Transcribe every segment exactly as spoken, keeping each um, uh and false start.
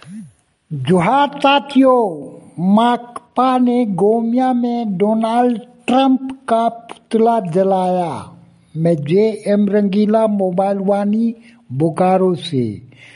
जोहार साथियों, माकपा ने गोमिया में डोनाल्ड ट्रंप का पुतला जलाया। मैं जे एम रंगीला, मोबाइल वानी, बोकारो से।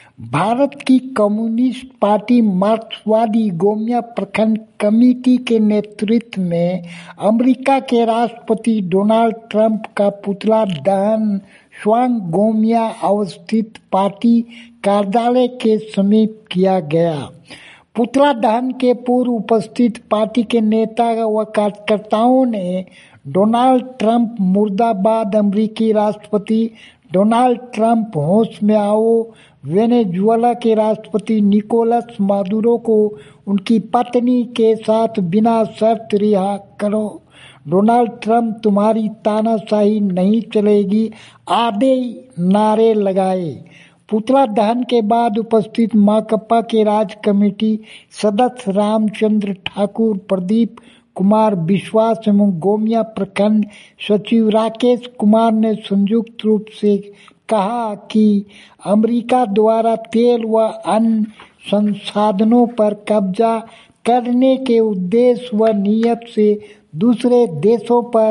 भारत की कम्युनिस्ट पार्टी मार्क्सवादी गोमिया प्रखंड कमेटी के नेतृत्व में अमेरिका के राष्ट्रपति डोनाल्ड ट्रंप का पुतला दहन स्वांग गोमिया अवस्थित पार्टी कार्यालय के समीप किया गया। पुतला दहन के पूर्व उपस्थित पार्टी के नेता व कार्यकर्ताओं ने डोनाल्ड ट्रंप मुर्दाबाद, अमेरिकी राष्ट्रपति डोनाल्ड ट्रंप होश में आओ, वेनेजुएला के राष्ट्रपति निकोलस मादुरो को उनकी पत्नी के साथ बिना शर्त रिहा करो, डोनाल्ड ट्रंप तुम्हारी तानाशाही नहीं चलेगी आदि नारे लगाए। पुतला दहन के बाद उपस्थित माकपा के राज्य कमेटी सदस्य रामचंद्र ठाकुर, प्रदीप कुमार विश्वास एवं गोमिया प्रखंड सचिव राकेश कुमार ने संयुक्त रूप से कहा कि अमेरिका द्वारा तेल व अन्य संसाधनों पर कब्जा करने के उद्देश्य व नियत से दूसरे देशों पर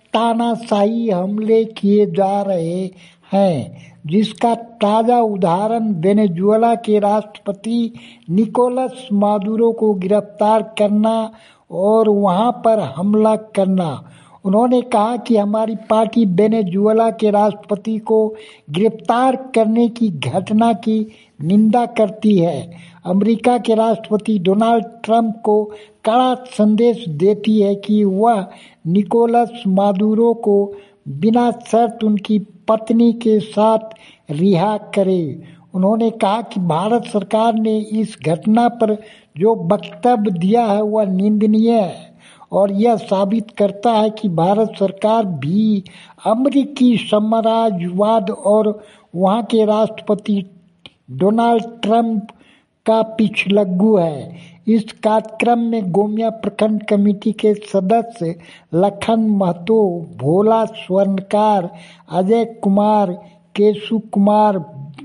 तानाशाही हमले किए जा रहे हैं, जिसका ताज़ा उदाहरण वेनेजुएला के राष्ट्रपति निकोलस मादुरो को गिरफ्तार करना और वहां पर हमला करना। उन्होंने कहा कि हमारी पार्टी वेनेजुएला के राष्ट्रपति को गिरफ्तार करने की घटना की निंदा करती है। अमेरिका के राष्ट्रपति डोनाल्ड ट्रंप को कड़ा संदेश देती है कि वह निकोलस मादुरो को बिना शर्त उनकी पत्नी के साथ रिहा करे। उन्होंने कहा कि भारत सरकार ने इस घटना पर जो वक्तव्य दिया है वह निंदनीय है और यह साबित करता है कि भारत सरकार भी अमेरिकी साम्राज्यवाद और वहां के राष्ट्रपति डोनाल्ड ट्रंप का पिछलग्गू है। इस कार्यक्रम में गोमिया प्रखंड कमेटी के सदस्य लखन महतो, भोला स्वर्णकार, अजय कुमार, केशु कुमार,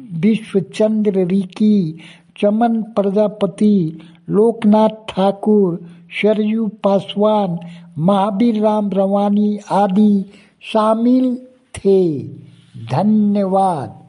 विश्वचंद्र रिकी, चमन प्रजापति, लोकनाथ ठाकुर, सरयू पासवान, महावीर राम रवानी आदि शामिल थे। धन्यवाद।